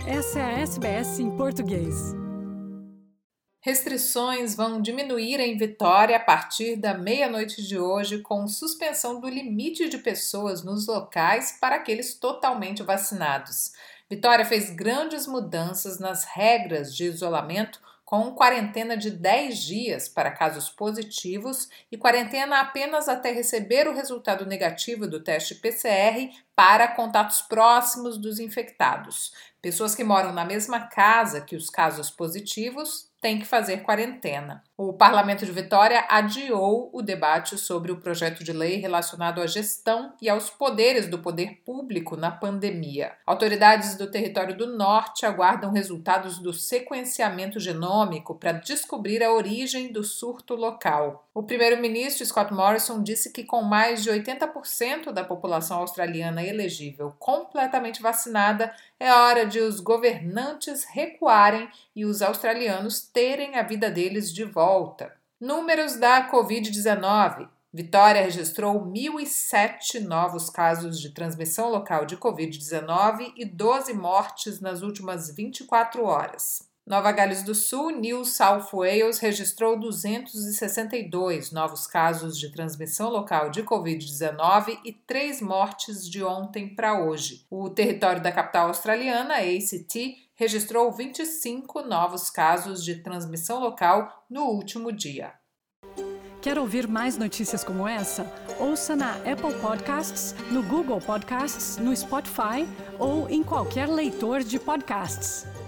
Essa é a SBS em português. Restrições vão diminuir em Vitória a partir da meia-noite de hoje, com suspensão do limite de pessoas nos locais para aqueles totalmente vacinados. Vitória fez grandes mudanças nas regras de isolamento, com quarentena de 10 dias para casos positivos e quarentena apenas até receber o resultado negativo do teste PCR para contatos próximos dos infectados. Pessoas que moram na mesma casa que os casos positivos têm que fazer quarentena. O Parlamento de Vitória adiou o debate sobre o projeto de lei relacionado à gestão e aos poderes do poder público na pandemia. Autoridades do Território do Norte aguardam resultados do sequenciamento genômico para descobrir a origem do surto local. O primeiro-ministro Scott Morrison disse que com mais de 80% da população australiana elegível completamente vacinada, é hora de os governantes recuarem e os australianos terem a vida deles de volta. Números da Covid-19. Vitória registrou 1.007 novos casos de transmissão local de Covid-19 e 12 mortes nas últimas 24 horas. Nova Gales do Sul, New South Wales, registrou 262 novos casos de transmissão local de Covid-19 e 3 mortes de ontem para hoje. O território da capital australiana, ACT, registrou 25 novos casos de transmissão local no último dia. Quer ouvir mais notícias como essa? Ouça na Apple Podcasts, no Google Podcasts, no Spotify ou em qualquer leitor de podcasts.